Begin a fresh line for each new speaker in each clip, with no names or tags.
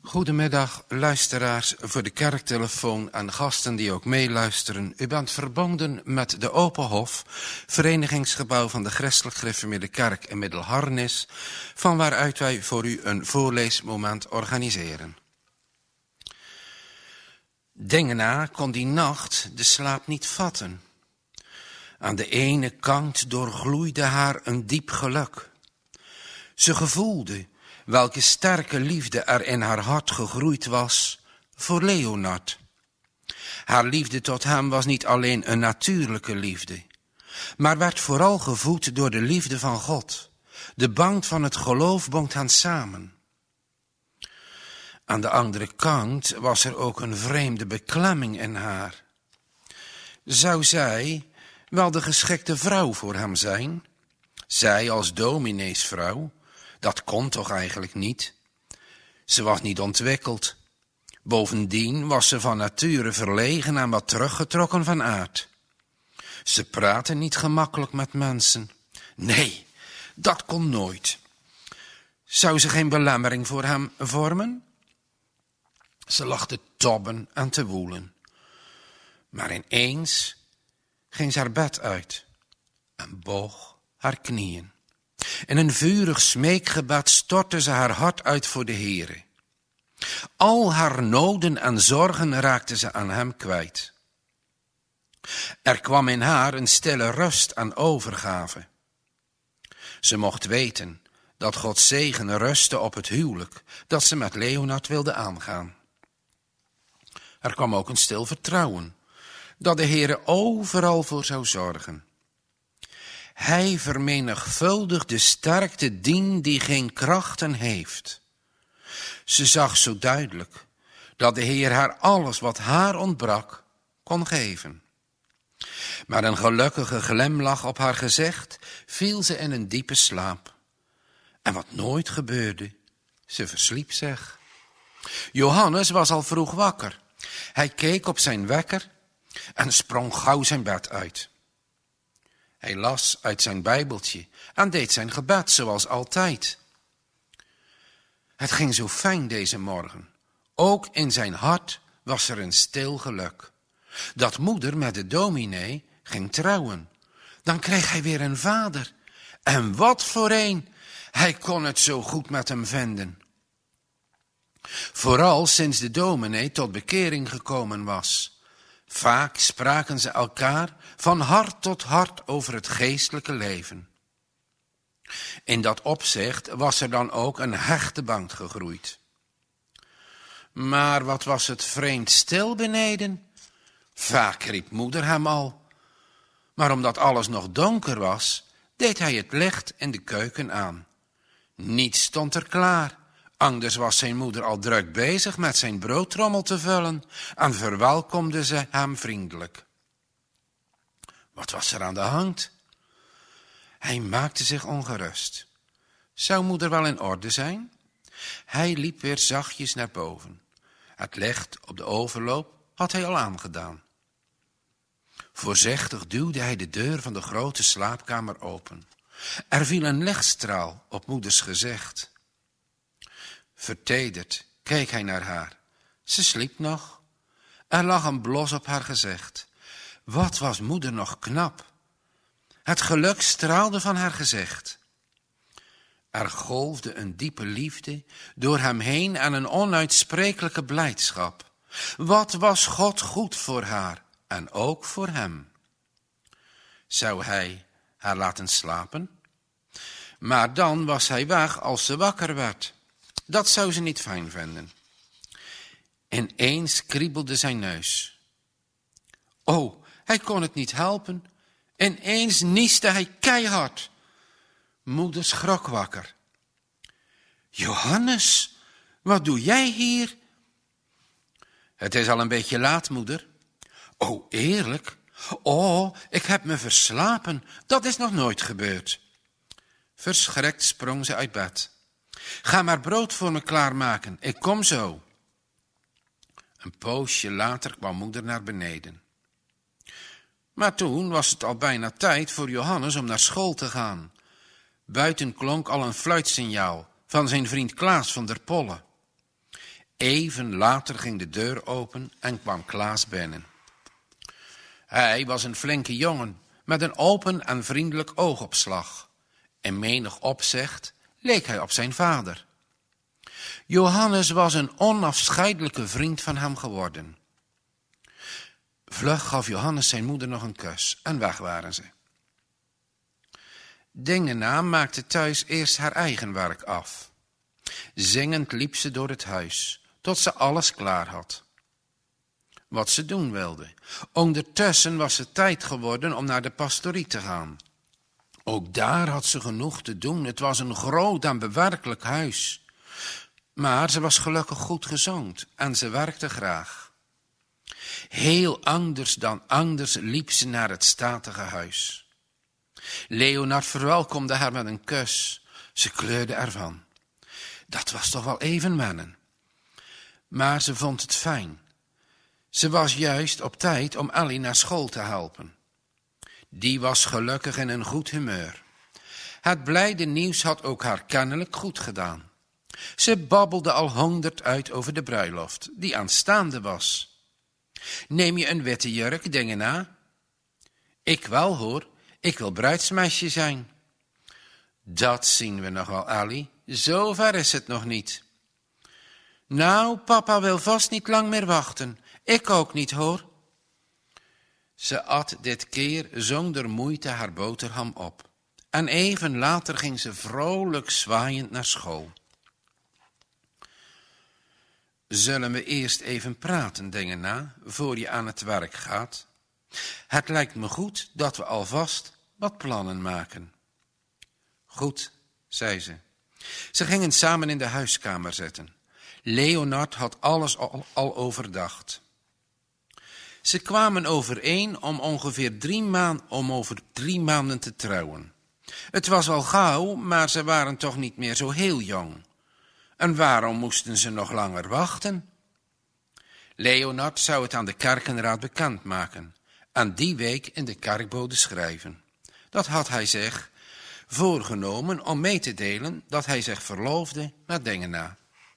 Goedemiddag, luisteraars voor de kerktelefoon en gasten die ook meeluisteren. U bent verbonden met de Open Hof, verenigingsgebouw van de Christelijk Gereformeerde Kerk in Middelharnis, van waaruit wij voor u een voorleesmoment organiseren. Dingena kon die nacht de slaap niet vatten. Aan de ene kant doorgloeide haar een diep geluk. Ze gevoelde welke sterke liefde er in haar hart gegroeid was voor Leonard. Haar liefde tot hem was niet alleen een natuurlijke liefde, maar werd vooral gevoed door de liefde van God. De band van het geloof bond hen samen. Aan de andere kant was er ook een vreemde beklemming in haar. Zou zij wel de geschikte vrouw voor hem zijn? Zij als domineesvrouw? Dat kon toch eigenlijk niet? Ze was niet ontwikkeld. Bovendien was ze van nature verlegen en wat teruggetrokken van aard. Ze praatte niet gemakkelijk met mensen. Nee, dat kon nooit. Zou ze geen belemmering voor hem vormen? Ze lag te tobben en te woelen. Maar ineens ging ze haar bed uit en boog haar knieën. In een vurig smeekgebed stortte ze haar hart uit voor de Heere. Al haar noden en zorgen raakte ze aan hem kwijt. Er kwam in haar een stille rust en overgave. Ze mocht weten dat Gods zegen rustte op het huwelijk dat ze met Leonard wilde aangaan. Er kwam ook een stil vertrouwen dat de Heere overal voor zou zorgen. Hij vermenigvuldigt de sterkte dien die geen krachten heeft. Ze zag zo duidelijk dat de Heer haar alles wat haar ontbrak kon geven. Maar een gelukkige glimlach op haar gezicht viel ze in een diepe slaap. En wat nooit gebeurde, ze versliep zich. Johannes was al vroeg wakker. Hij keek op zijn wekker en sprong gauw zijn bed uit. Hij las uit zijn bijbeltje en deed zijn gebed zoals altijd. Het ging zo fijn deze morgen. Ook in zijn hart was er een stil geluk. Dat moeder met de dominee ging trouwen. Dan kreeg hij weer een vader. En wat voor een! Hij kon het zo goed met hem vinden. Vooral sinds de dominee tot bekering gekomen was. Vaak spraken ze elkaar van hart tot hart over het geestelijke leven. In dat opzicht was er dan ook een hechte band gegroeid. Maar wat was het vreemd stil beneden? Vaak riep moeder hem al. Maar omdat alles nog donker was, deed hij het licht in de keuken aan. Niets stond er klaar. Anders was zijn moeder al druk bezig met zijn broodtrommel te vullen en verwelkomde ze hem vriendelijk. Wat was er aan de hand? Hij maakte zich ongerust. Zou moeder wel in orde zijn? Hij liep weer zachtjes naar boven. Het licht op de overloop had hij al aangedaan. Voorzichtig duwde hij de deur van de grote slaapkamer open. Er viel een lichtstraal op moeders gezicht. Vertederd keek hij naar haar. Ze sliep nog. Er lag een blos op haar gezicht. Wat was moeder nog knap. Het geluk straalde van haar gezicht. Er golfde een diepe liefde door hem heen en een onuitsprekelijke blijdschap. Wat was God goed voor haar en ook voor hem. Zou hij haar laten slapen? Maar dan was hij weg als ze wakker werd. Dat zou ze niet fijn vinden. Ineens kriebelde zijn neus. Oh, hij kon het niet helpen. Ineens nieste hij keihard. Moeder schrok wakker. Johannes, wat doe jij hier? Het is al een beetje laat, moeder. Oh, eerlijk? Oh, ik heb me verslapen. Dat is nog nooit gebeurd. Verschrikt sprong ze uit bed. Ga maar brood voor me klaarmaken, ik kom zo. Een poosje later kwam moeder naar beneden. Maar toen was het al bijna tijd voor Johannes om naar school te gaan. Buiten klonk al een fluitsignaal van zijn vriend Klaas van der Polle. Even later ging de deur open en kwam Klaas binnen. Hij was een flinke jongen met een open en vriendelijk oogopslag. In menig opzicht leek hij op zijn vader. Johannes was een onafscheidelijke vriend van hem geworden. Vlug gaf Johannes zijn moeder nog een kus en weg waren ze. Dingena maakte thuis eerst haar eigen werk af. Zingend liep ze door het huis, tot ze alles klaar had. Wat ze doen wilde. Ondertussen was het tijd geworden om naar de pastorie te gaan. Ook daar had ze genoeg te doen. Het was een groot en bewerkelijk huis. Maar ze was gelukkig goed gezond en ze werkte graag. Heel anders dan anders liep ze naar het statige huis. Leonard verwelkomde haar met een kus. Ze kleurde ervan. Dat was toch wel even wennen. Maar ze vond het fijn. Ze was juist op tijd om Ellie naar school te helpen. Die was gelukkig in een goed humeur. Het blijde nieuws had ook haar kennelijk goed gedaan. Ze babbelde al 100 uit over de bruiloft, die aanstaande was. Neem je een witte jurk, Dingena? Ik wel hoor, ik wil bruidsmeisje zijn. Dat zien we nog wel, Ellie, zo ver is het nog niet. Nou, papa wil vast niet lang meer wachten, ik ook niet hoor. Ze at dit keer zonder moeite haar boterham op. En even later ging ze vrolijk zwaaiend naar school. Zullen we eerst even praten, Dingena, voor je aan het werk gaat? Het lijkt me goed dat we alvast wat plannen maken. Goed, zei ze. Ze gingen samen in de huiskamer zitten. Leonard had alles al overdacht. Ze kwamen overeen om over 3 maanden te trouwen. Het was wel gauw, maar ze waren toch niet meer zo heel jong. En waarom moesten ze nog langer wachten? Leonard zou het aan de kerkenraad bekendmaken en die week in de kerkbode schrijven. Dat had hij zich voorgenomen om mee te delen dat hij zich verloofde met Dingena.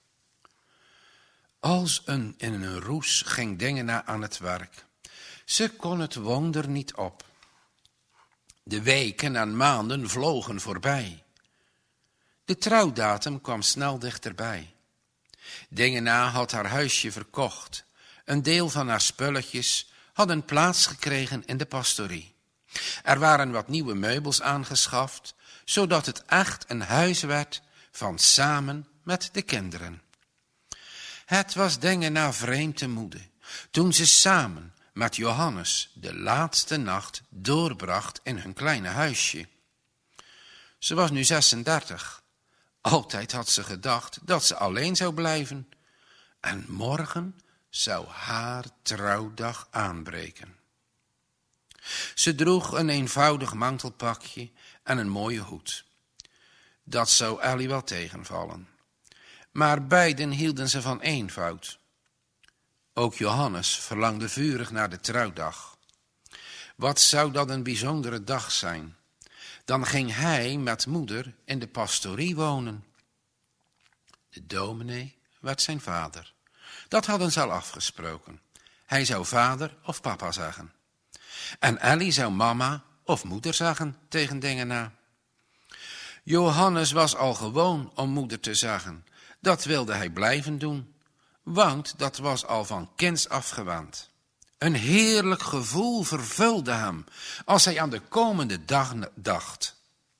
Als in een roes ging Dingena aan het werk. Ze kon het wonder niet op. De weken en maanden vlogen voorbij. De trouwdatum kwam snel dichterbij. Dingena had haar huisje verkocht. Een deel van haar spulletjes hadden plaats gekregen in de pastorie. Er waren wat nieuwe meubels aangeschaft, zodat het echt een huis werd van samen met de kinderen. Het was Dingena vreemd te moede, toen ze samen met Johannes de laatste nacht doorbracht in hun kleine huisje. Ze was nu 36. Altijd had ze gedacht dat ze alleen zou blijven. En morgen zou haar trouwdag aanbreken. Ze droeg een eenvoudig mantelpakje en een mooie hoed. Dat zou Ellie wel tegenvallen. Maar beiden hielden ze van eenvoud. Ook Johannes verlangde vurig naar de trouwdag. Wat zou dat een bijzondere dag zijn? Dan ging hij met moeder in de pastorie wonen. De dominee werd zijn vader. Dat hadden ze al afgesproken. Hij zou vader of papa zeggen. En Ellie zou mama of moeder zeggen tegen Dingena. Johannes was al gewoon om moeder te zeggen. Dat wilde hij blijven doen, want dat was al van kinds af gewend. Een heerlijk gevoel vervulde hem als hij aan de komende dag dacht.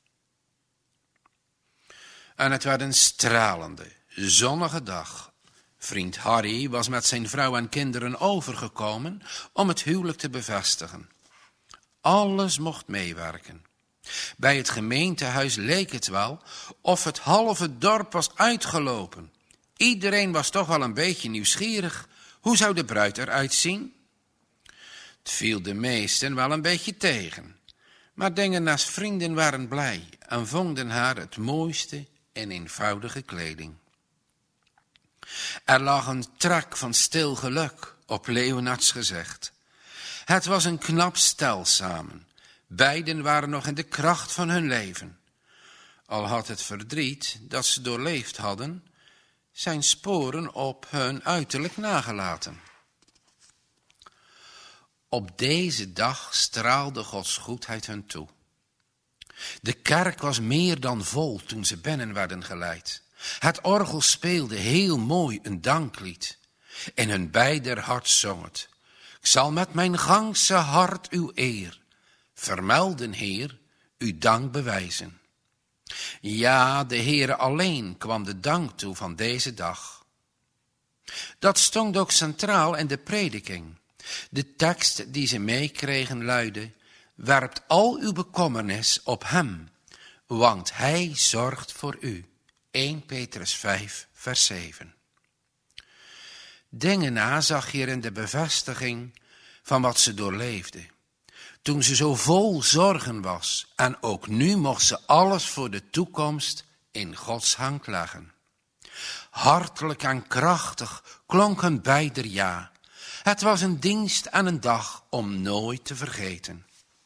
En het werd een stralende, zonnige dag. Vriend Harry was met zijn vrouw en kinderen overgekomen om het huwelijk te bevestigen. Alles mocht meewerken. Bij het gemeentehuis leek het wel of het halve dorp was uitgelopen. Iedereen was toch wel een beetje nieuwsgierig. Hoe zou de bruid eruit zien? Het viel de meesten wel een beetje tegen. Maar Dingena's vrienden waren blij en vonden haar het mooiste in eenvoudige kleding. Er lag een trek van stil geluk op Leonards gezicht. Het was een knap stel samen. Beiden waren nog in de kracht van hun leven. Al had het verdriet dat ze doorleefd hadden zijn sporen op hun uiterlijk nagelaten. Op deze dag straalde Gods goedheid hun toe. De kerk was meer dan vol toen ze binnen werden geleid. Het orgel speelde heel mooi een danklied. In hun beider hart zong het: ik zal met mijn ganse hart uw eer vermelden, Heer, uw dank bewijzen. Ja, de Heere alleen kwam de dank toe van deze dag. Dat stond ook centraal in de prediking. De tekst die ze meekregen luidde: werpt al uw bekommernis op hem, want hij zorgt voor u. 1 Petrus 5, vers 7. Dingena zag hierin de bevestiging van wat ze doorleefde. Toen ze zo vol zorgen was, en ook nu mocht ze alles voor de toekomst in Gods hand leggen. Hartelijk en krachtig klonk hun beider ja. Het was een dienst en een dag om nooit te vergeten.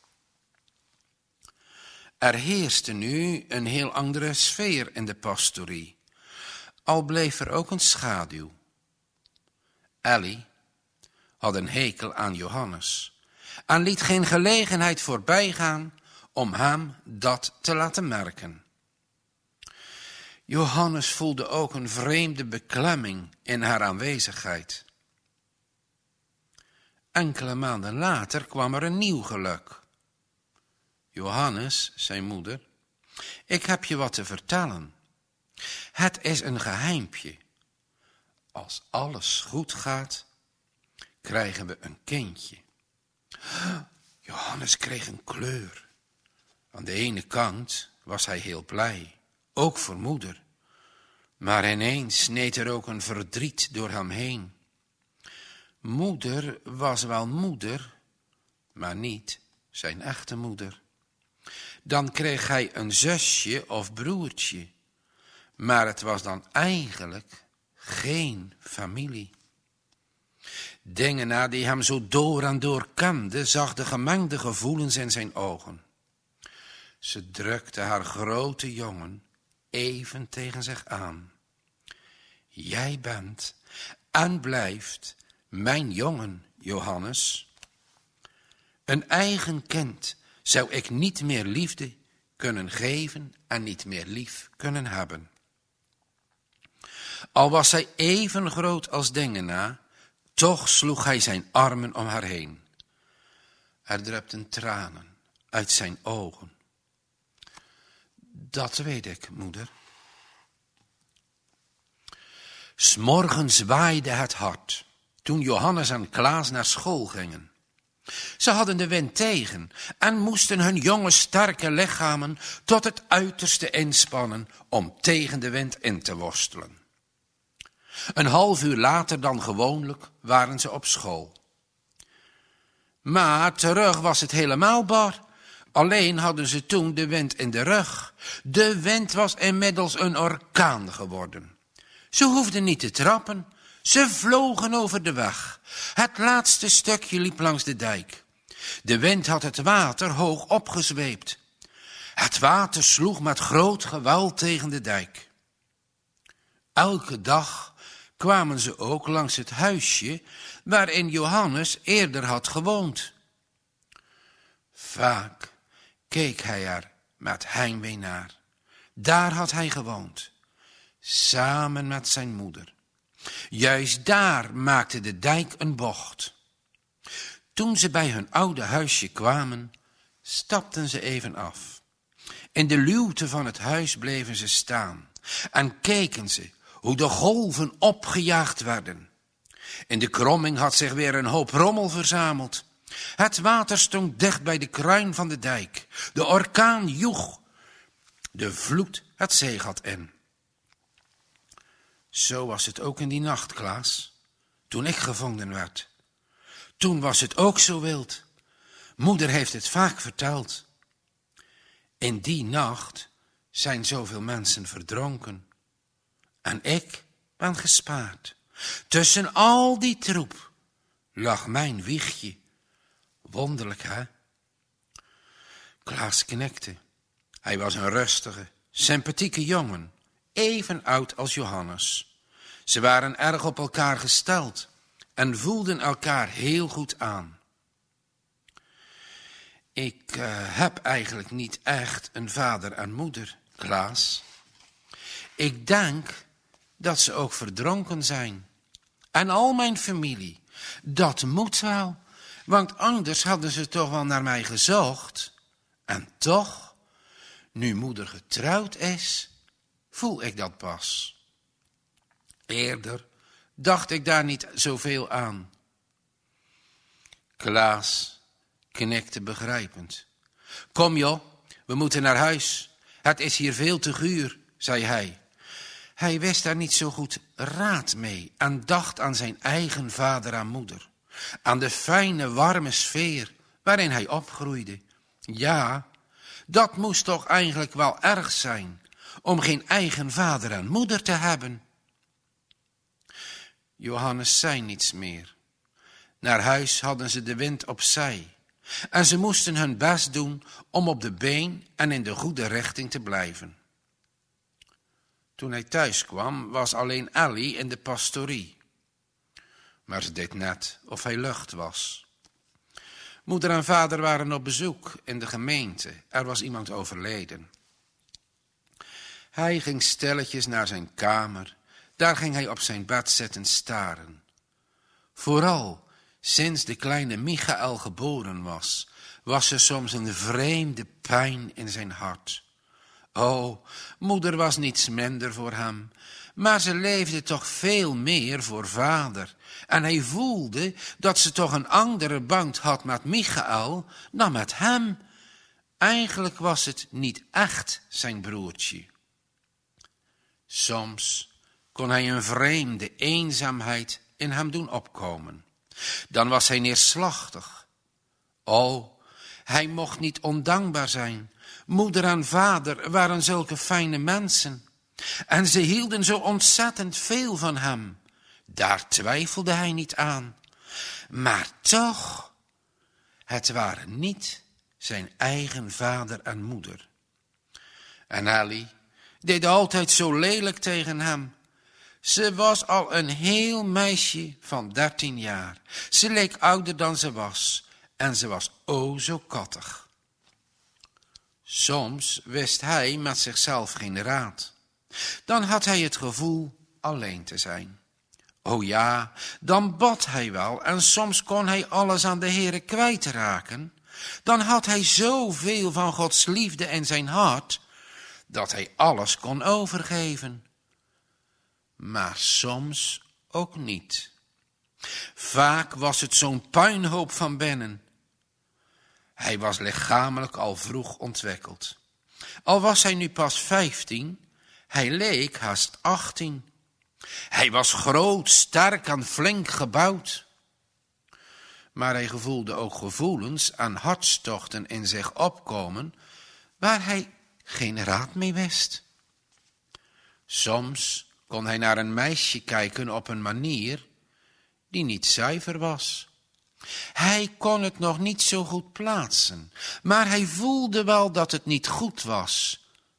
Er heerste nu een heel andere sfeer in de pastorie, al bleef er ook een schaduw. Ellie had een hekel aan Johannes en liet geen gelegenheid voorbijgaan om hem dat te laten merken. Johannes voelde ook een vreemde beklemming in haar aanwezigheid. Enkele maanden later kwam er een nieuw geluk. Johannes, zijn moeder, ik heb je wat te vertellen. Het is een geheimpje. Als alles goed gaat, krijgen we een kindje. Johannes kreeg een kleur. Aan de ene kant was hij heel blij, ook voor moeder. Maar ineens sneed er ook een verdriet door hem heen. Moeder was wel moeder, maar niet zijn echte moeder. Dan kreeg hij een zusje of broertje, maar het was dan eigenlijk geen familie. Dingena, die hem zo door en door kende, zag de gemengde gevoelens in zijn ogen. Ze drukte haar grote jongen even tegen zich aan. Jij bent en blijft mijn jongen, Johannes. Een eigen kind zou ik niet meer liefde kunnen geven en niet meer lief kunnen hebben. Al was zij even groot als Dingena, toch sloeg hij zijn armen om haar heen. Er drupten tranen uit zijn ogen. Dat weet ik, moeder. 'S Morgens waaide het hard, toen Johannes en Klaas naar school gingen. Ze hadden de wind tegen en moesten hun jonge sterke lichamen tot het uiterste inspannen om tegen de wind in te worstelen. Een half uur later dan gewoonlijk waren ze op school. Maar terug was het helemaal bar. Alleen hadden ze toen de wind in de rug. De wind was inmiddels een orkaan geworden. Ze hoefden niet te trappen. Ze vlogen over de weg. Het laatste stukje liep langs de dijk. De wind had het water hoog opgezweept. Het water sloeg met groot geweld tegen de dijk. Elke dag kwamen ze ook langs het huisje waarin Johannes eerder had gewoond. Vaak keek hij er met heimwee naar. Daar had hij gewoond, samen met zijn moeder. Juist daar maakte de dijk een bocht. Toen ze bij hun oude huisje kwamen, stapten ze even af. In de luwte van het huis bleven ze staan en keken ze hoe de golven opgejaagd werden. In de kromming had zich weer een hoop rommel verzameld. Het water stond dicht bij de kruin van de dijk. De orkaan joeg. De vloed het zeegat in. Zo was het ook in die nacht, Klaas, toen ik gevonden werd. Toen was het ook zo wild. Moeder heeft het vaak verteld. In die nacht zijn zoveel mensen verdronken. En ik ben gespaard. Tussen al die troep lag mijn wiegje. Wonderlijk, hè? Klaas knikte. Hij was een rustige, sympathieke jongen, even oud als Johannes. Ze waren erg op elkaar gesteld en voelden elkaar heel goed aan. Ik heb eigenlijk niet echt een vader en moeder, Klaas. Ik denk dat ze ook verdronken zijn. En al mijn familie. Dat moet wel, want anders hadden ze toch wel naar mij gezocht. En toch, nu moeder getrouwd is, voel ik dat pas. Eerder dacht ik daar niet zoveel aan. Klaas knikte begrijpend. Kom joh, we moeten naar huis. Het is hier veel te guur, zei hij. Hij wist daar niet zo goed raad mee en dacht aan zijn eigen vader en moeder. Aan de fijne, warme sfeer waarin hij opgroeide. Ja, dat moest toch eigenlijk wel erg zijn om geen eigen vader en moeder te hebben. Johannes zei niets meer. Naar huis hadden ze de wind opzij. En ze moesten hun best doen om op de been en in de goede richting te blijven. Toen hij thuis kwam, was alleen Ellie in de pastorie. Maar ze deed net of hij lucht was. Moeder en vader waren op bezoek in de gemeente. Er was iemand overleden. Hij ging stilletjes naar zijn kamer. Daar ging hij op zijn bed zitten staren. Vooral sinds de kleine Michael geboren was er soms een vreemde pijn in zijn hart. Oh, moeder was niets minder voor hem, maar ze leefde toch veel meer voor vader. En hij voelde dat ze toch een andere band had met Michael dan met hem. Eigenlijk was het niet echt zijn broertje. Soms kon hij een vreemde eenzaamheid in hem doen opkomen. Dan was hij neerslachtig. Oh, hij mocht niet ondankbaar zijn. Moeder en vader waren zulke fijne mensen. En ze hielden zo ontzettend veel van hem. Daar twijfelde hij niet aan. Maar toch, het waren niet zijn eigen vader en moeder. En Ellie deed altijd zo lelijk tegen hem. Ze was al een heel meisje van 13 jaar. Ze leek ouder dan ze was. En ze was o zo kattig. Soms wist hij met zichzelf geen raad. Dan had hij het gevoel alleen te zijn. O ja, dan bad hij wel en soms kon hij alles aan de Heere kwijtraken. Dan had hij zoveel van Gods liefde in zijn hart, dat hij alles kon overgeven. Maar soms ook niet. Vaak was het zo'n puinhoop van binnen. Hij was lichamelijk al vroeg ontwikkeld. Al was hij nu pas 15, hij leek haast 18. Hij was groot, sterk en flink gebouwd. Maar hij gevoelde ook gevoelens en hartstochten in zich opkomen, waar hij geen raad mee wist. Soms kon hij naar een meisje kijken op een manier die niet zuiver was. Hij kon het nog niet zo goed plaatsen, maar hij voelde wel dat het niet goed was.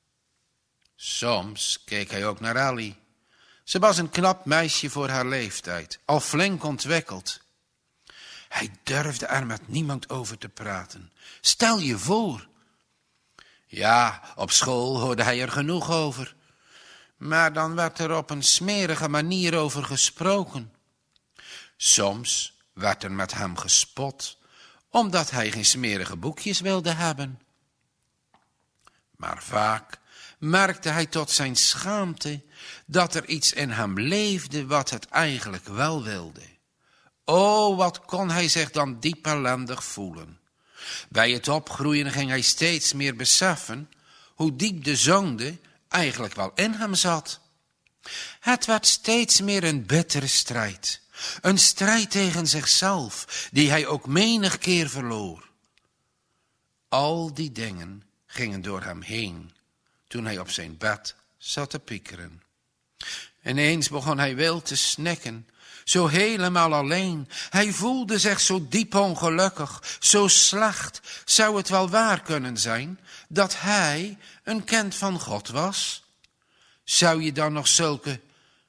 Soms keek hij ook naar Ellie. Ze was een knap meisje voor haar leeftijd, al flink ontwikkeld. Hij durfde er met niemand over te praten. Stel je voor. Ja, op school hoorde hij er genoeg over. Maar dan werd er op een smerige manier over gesproken. Soms werd er met hem gespot, omdat hij geen smerige boekjes wilde hebben. Maar vaak merkte hij tot zijn schaamte dat er iets in hem leefde wat het eigenlijk wel wilde. O, wat kon hij zich dan diep ellendig voelen. Bij het opgroeien ging hij steeds meer beseffen hoe diep de zonde eigenlijk wel in hem zat. Het werd steeds meer een bittere strijd. Een strijd tegen zichzelf, die hij ook menig keer verloor. Al die dingen gingen door hem heen, toen hij op zijn bed zat te piekeren. Ineens begon hij wild te snikken, zo helemaal alleen. Hij voelde zich zo diep ongelukkig, zo slecht. Zou het wel waar kunnen zijn dat hij een kind van God was? Zou je dan nog zulke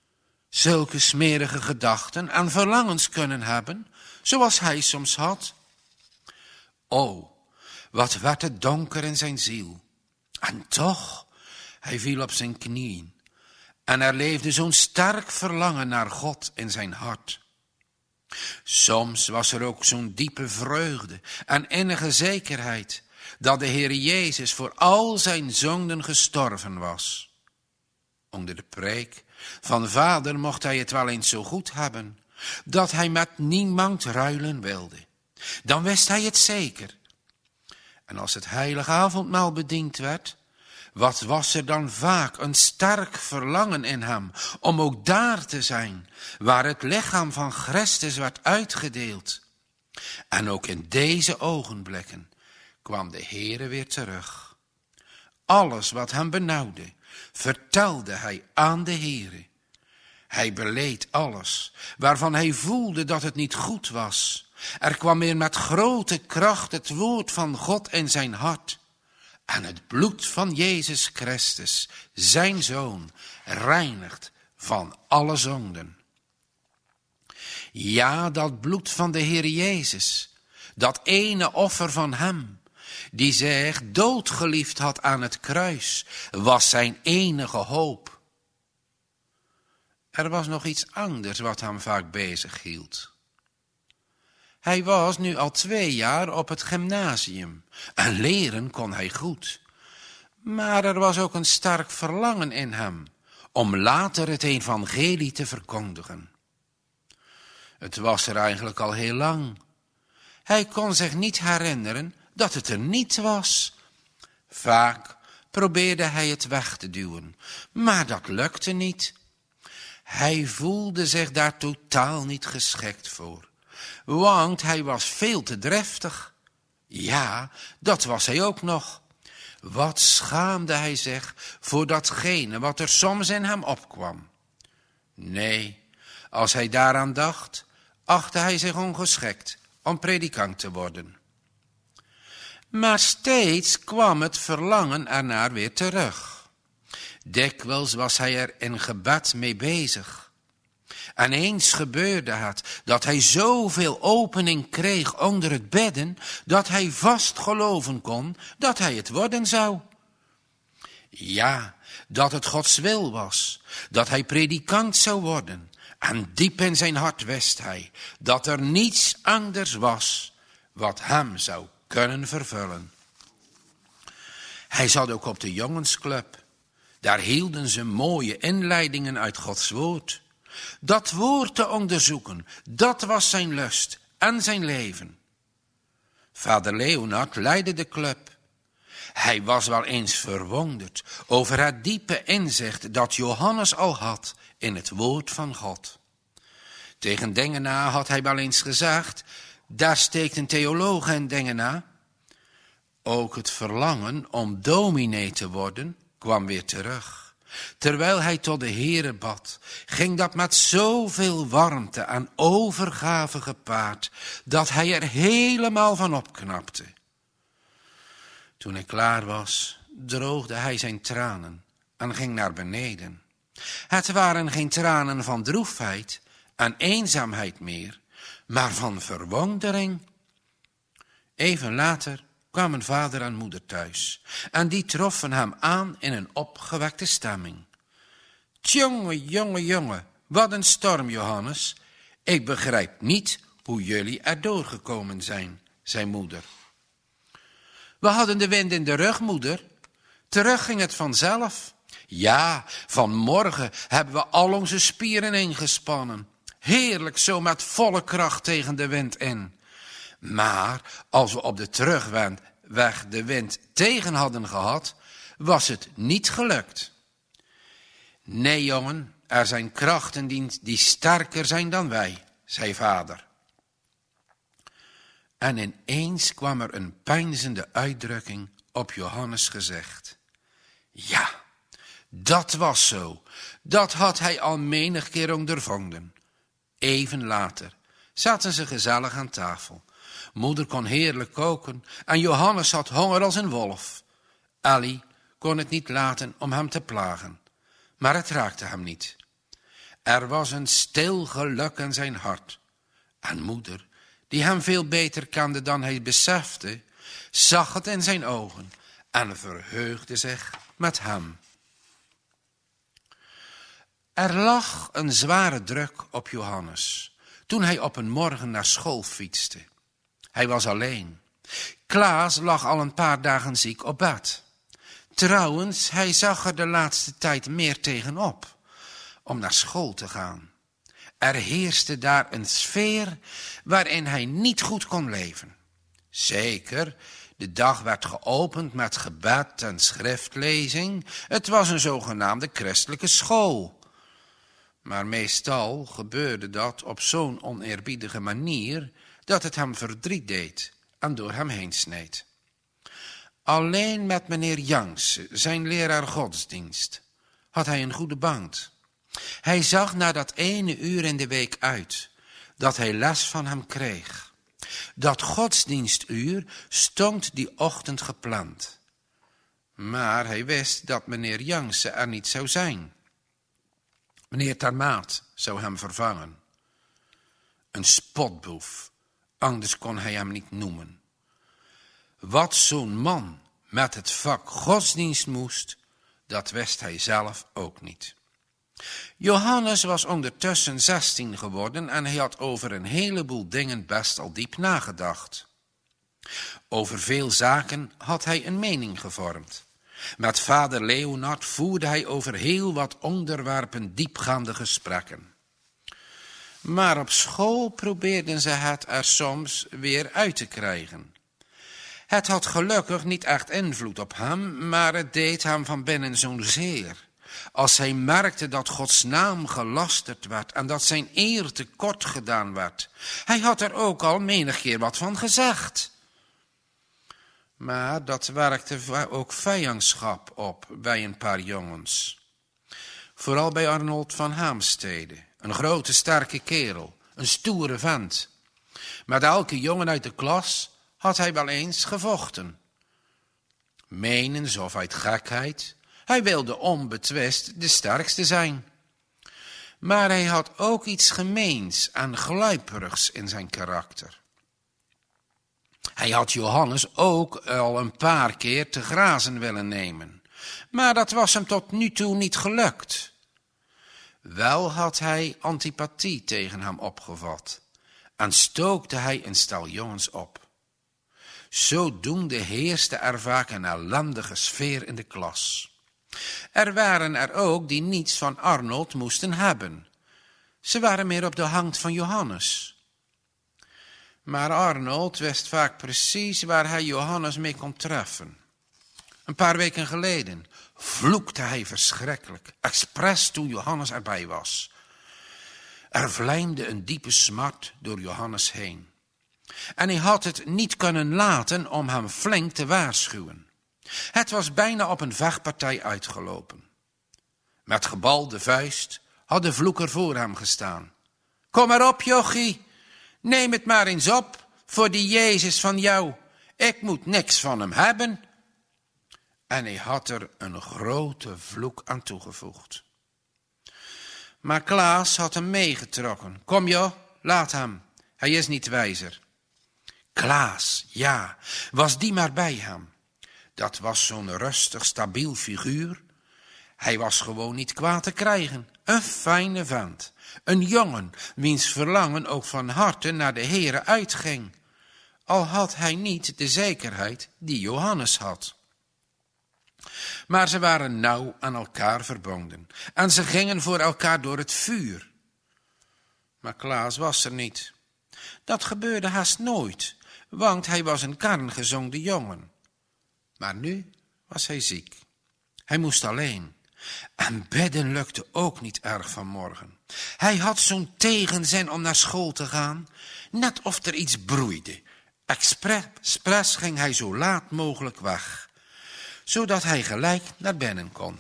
zulke smerige gedachten en verlangens kunnen hebben, zoals hij soms had? O, wat werd het donker in zijn ziel. En toch, hij viel op zijn knieën. En er leefde zo'n sterk verlangen naar God in zijn hart. Soms was er ook zo'n diepe vreugde en innige zekerheid dat de Heer Jezus voor al zijn zonden gestorven was. Onder de preek van vader mocht hij het wel eens zo goed hebben, dat hij met niemand ruilen wilde. Dan wist hij het zeker. En als het heilige avondmaal bediend werd, wat was er dan vaak een sterk verlangen in hem om ook daar te zijn, waar het lichaam van Christus werd uitgedeeld. En ook in deze ogenblikken kwam de Heere weer terug. Alles wat hem benauwde, vertelde hij aan de Heere. Hij beleed alles, waarvan hij voelde dat het niet goed was. Er kwam weer met grote kracht het woord van God in zijn hart. En het bloed van Jezus Christus, zijn Zoon, reinigt van alle zonden. Ja, dat bloed van de Heer Jezus, dat ene offer van hem, die zich doodgeliefd had aan het kruis, was zijn enige hoop. Er was nog iets anders wat hem vaak bezig hield. Hij was nu al 2 jaar op het gymnasium en leren kon hij goed. Maar er was ook een sterk verlangen in hem om later het evangelie te verkondigen. Het was er eigenlijk al heel lang. Hij kon zich niet herinneren dat het er niet was. Vaak probeerde hij het weg te duwen, maar dat lukte niet. Hij voelde zich daar totaal niet geschikt voor, want hij was veel te driftig. Ja, dat was hij ook nog. Wat schaamde hij zich voor datgene wat er soms in hem opkwam. Nee, als hij daaraan dacht, achtte hij zich ongeschikt om predikant te worden. Maar steeds kwam het verlangen ernaar weer terug. Dikwijls was hij er in gebed mee bezig. En eens gebeurde het dat hij zoveel opening kreeg onder het bidden, dat hij vast geloven kon dat hij het worden zou. Ja, dat het Gods wil was, dat hij predikant zou worden. En diep in zijn hart wist hij dat er niets anders was wat hem zou kunnen vervullen. Hij zat ook op de jongensclub. Daar hielden ze mooie inleidingen uit Gods woord. Dat woord te onderzoeken, dat was zijn lust en zijn leven. Vader Leonard leidde de club. Hij was wel eens verwonderd over het diepe inzicht dat Johannes al had in het woord van God. Tegen Dengena had hij wel eens gezegd, daar steekt een theoloog in Dengena. Ook het verlangen om dominee te worden kwam weer terug. Terwijl hij tot de Heere bad, ging dat met zoveel warmte en overgave gepaard, dat hij er helemaal van opknapte. Toen hij klaar was, droogde hij zijn tranen en ging naar beneden. Het waren geen tranen van droefheid en eenzaamheid meer, maar van verwondering. Even later kwamen vader en moeder thuis en die troffen hem aan in een opgewekte stemming. Tjonge, jonge, jonge, wat een storm, Johannes. Ik begrijp niet hoe jullie er doorgekomen zijn, zei moeder. We hadden de wind in de rug, moeder. Terug ging het vanzelf. Ja, vanmorgen hebben we al onze spieren ingespannen. Heerlijk zo met volle kracht tegen de wind in. Maar als we op de terugweg de wind tegen hadden gehad, was het niet gelukt. Nee, jongen, er zijn krachten die sterker zijn dan wij, zei vader. En ineens kwam er een peinzende uitdrukking op Johannes gezicht. Ja, dat was zo. Dat had hij al menig keer ondervonden. Even later zaten ze gezellig aan tafel. Moeder kon heerlijk koken en Johannes had honger als een wolf. Ellie kon het niet laten om hem te plagen, maar het raakte hem niet. Er was een stil geluk in zijn hart. En moeder, die hem veel beter kende dan hij besefte, zag het in zijn ogen en verheugde zich met hem. Er lag een zware druk op Johannes toen hij op een morgen naar school fietste. Hij was alleen. Klaas lag al een paar dagen ziek op bed. Trouwens, hij zag er de laatste tijd meer tegenop om naar school te gaan. Er heerste daar een sfeer waarin hij niet goed kon leven. Zeker, de dag werd geopend met gebed en schriftlezing. Het was een zogenaamde christelijke school. Maar meestal gebeurde dat op zo'n oneerbiedige manier dat het hem verdriet deed en door hem heen sneed. Alleen met meneer Jansen, zijn leraar godsdienst, had hij een goede band. Hij zag na dat ene uur in de week uit dat hij les van hem kreeg. Dat godsdienstuur stond die ochtend gepland. Maar hij wist dat meneer Jansen er niet zou zijn. Meneer Termaat zou hem vervangen. Een spotboef, anders kon hij hem niet noemen. Wat zo'n man met het vak godsdienst moest, dat wist hij zelf ook niet. Johannes was ondertussen 16 geworden en hij had over een heleboel dingen best al diep nagedacht. Over veel zaken had hij een mening gevormd. Met vader Leonard voerde hij over heel wat onderwerpen diepgaande gesprekken. Maar op school probeerden ze het er soms weer uit te krijgen. Het had gelukkig niet echt invloed op hem, maar het deed hem van binnen zo'n zeer. Als hij merkte dat Gods naam gelasterd werd en dat zijn eer tekort gedaan werd. Hij had er ook al menig keer wat van gezegd. Maar dat werkte ook vijandschap op bij een paar jongens. Vooral bij Arnold van Haamstede, een grote sterke kerel, een stoere vent. Met elke jongen uit de klas had hij wel eens gevochten. Menens of uit gekheid, hij wilde onbetwist de sterkste zijn. Maar hij had ook iets gemeens en gluiperigs in zijn karakter. Hij had Johannes ook al een paar keer te grazen willen nemen, maar dat was hem tot nu toe niet gelukt. Wel had hij antipathie tegen hem opgevat en stookte hij een stel jongens op. Zodoende heerste er vaak een ellendige sfeer in de klas. Er waren er ook die niets van Arnold moesten hebben. Ze waren meer op de hand van Johannes. Maar Arnold wist vaak precies waar hij Johannes mee kon treffen. Een paar weken geleden vloekte hij verschrikkelijk, expres toen Johannes erbij was. Er vlijmde een diepe smart door Johannes heen. En hij had het niet kunnen laten om hem flink te waarschuwen. Het was bijna op een vechtpartij uitgelopen. Met gebalde vuist had de vloeker voor hem gestaan. Kom maar op, jochie, neem het maar eens op voor die Jezus van jou. Ik moet niks van hem hebben. En hij had er een grote vloek aan toegevoegd. Maar Klaas had hem meegetrokken. Kom joh, laat hem, hij is niet wijzer. Klaas, ja, was die maar bij hem. Dat was zo'n rustig, stabiel figuur. Hij was gewoon niet kwaad te krijgen. Een fijne vent. Een jongen, wiens verlangen ook van harte naar de Heere uitging. Al had hij niet de zekerheid die Johannes had. Maar ze waren nauw aan elkaar verbonden. En ze gingen voor elkaar door het vuur. Maar Klaas was er niet. Dat gebeurde haast nooit, want hij was een kerngezonde jongen. Maar nu was hij ziek. Hij moest alleen. En bidden lukte ook niet erg vanmorgen. Hij had zo'n tegenzin om naar school te gaan, net of er iets broeide. Expres ging hij zo laat mogelijk weg, zodat hij gelijk naar binnen kon.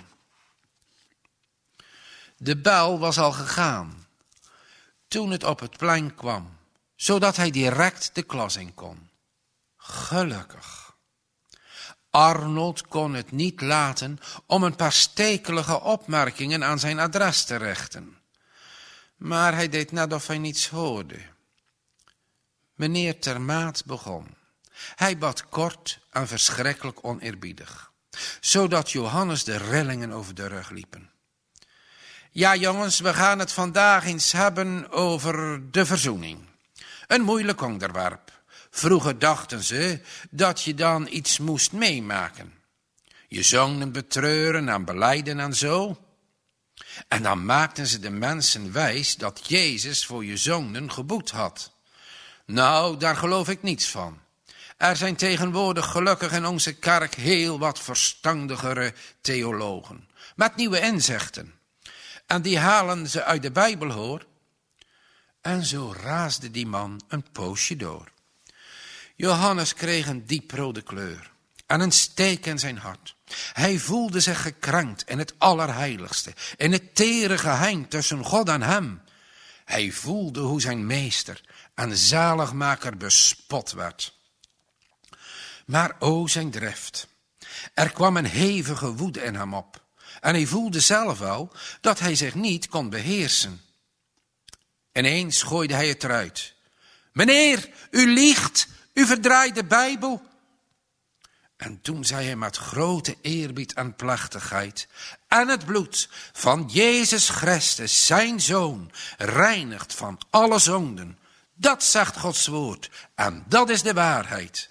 De bel was al gegaan toen het op het plein kwam, zodat hij direct de klas in kon. Gelukkig. Arnold kon het niet laten om een paar stekelige opmerkingen aan zijn adres te richten. Maar hij deed net of hij niets hoorde. Meneer Termaat begon. Hij bad kort en verschrikkelijk oneerbiedig, zodat Johannes de rillingen over de rug liepen. Ja, jongens, we gaan het vandaag eens hebben over de verzoening. Een moeilijk onderwerp. Vroeger dachten ze dat je dan iets moest meemaken. Je zonden betreuren en belijden en zo. En dan maakten ze de mensen wijs dat Jezus voor je zonden geboet had. Nou, daar geloof ik niets van. Er zijn tegenwoordig gelukkig in onze kerk heel wat verstandigere theologen, met nieuwe inzichten. En die halen ze uit de Bijbel, hoor. En zo raasde die man een poosje door. Johannes kreeg een dieprode kleur en een steek in zijn hart. Hij voelde zich gekrenkt in het allerheiligste, in het tere geheim tussen God en hem. Hij voelde hoe zijn meester en zaligmaker bespot werd. Maar o zijn drift. Er kwam een hevige woede in hem op. En hij voelde zelf wel dat hij zich niet kon beheersen. Ineens gooide hij het eruit. Meneer, u liegt, u verdraait de Bijbel. En toen zei hij met grote eerbied en plechtigheid: en het bloed van Jezus Christus, zijn Zoon, reinigt van alle zonden. Dat zegt Gods woord en dat is de waarheid.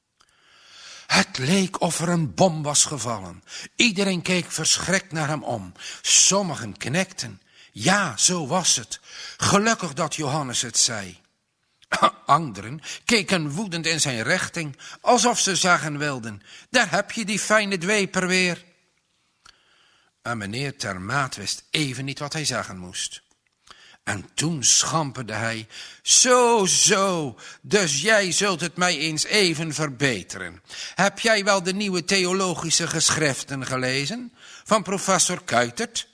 Het leek of er een bom was gevallen. Iedereen keek verschrikt naar hem om. Sommigen knikten. Ja, zo was het. Gelukkig dat Johannes het zei. Anderen keken woedend in zijn richting, alsof ze zeggen wilden: daar heb je die fijne dweper weer. En meneer Termaat wist even niet wat hij zeggen moest. En toen schamperde hij: zo, dus jij zult het mij eens even verbeteren. Heb jij wel de nieuwe theologische geschriften gelezen van professor Kuijtert?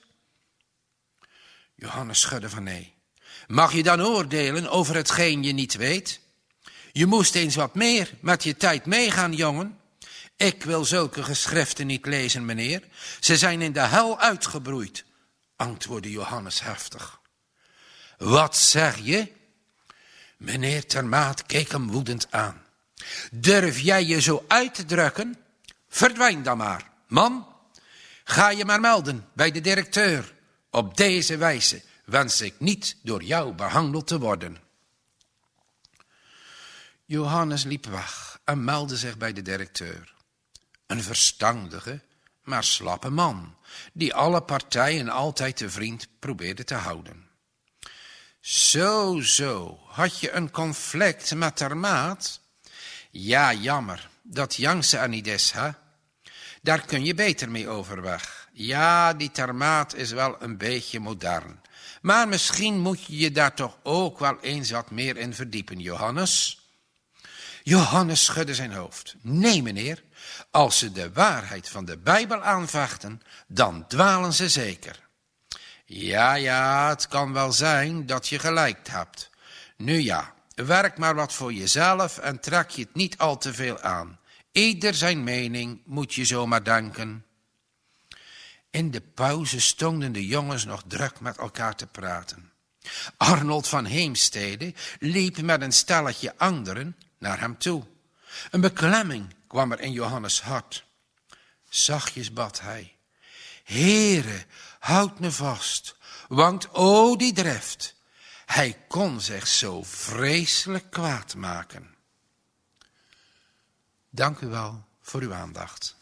Johannes schudde van nee. Mag je dan oordelen over hetgeen je niet weet? Je moest eens wat meer met je tijd meegaan, jongen. Ik wil zulke geschriften niet lezen, meneer. Ze zijn in de hel uitgebroeid, antwoordde Johannes heftig. Wat zeg je? Meneer Termaat keek hem woedend aan. Durf jij je zo uit te drukken? Verdwijn dan maar, man. Ga je maar melden bij de directeur. Op deze wijze wens ik niet door jou behandeld te worden. Johannes liep weg en meldde zich bij de directeur. Een verstandige, maar slappe man, die alle partijen altijd te vriend probeerde te houden. Zo, had je een conflict met Termaat? Ja, jammer, dat jangse er niet is, hè? Daar kun je beter mee overweg. Ja, die Termaat is wel een beetje modern. Maar misschien moet je je daar toch ook wel eens wat meer in verdiepen, Johannes. Johannes schudde zijn hoofd. Nee, meneer, als ze de waarheid van de Bijbel aanvechten, dan dwalen ze zeker. Ja, het kan wel zijn dat je gelijk hebt. Nu ja, werk maar wat voor jezelf en trek je het niet al te veel aan. Ieder zijn mening, moet je zomaar denken. In de pauze stonden de jongens nog druk met elkaar te praten. Arnold van Heemstede liep met een stelletje anderen naar hem toe. Een beklemming kwam er in Johannes' hart. Zachtjes bad hij: Heere, houd me vast, want o die drift, hij kon zich zo vreselijk kwaad maken. Dank u wel voor uw aandacht.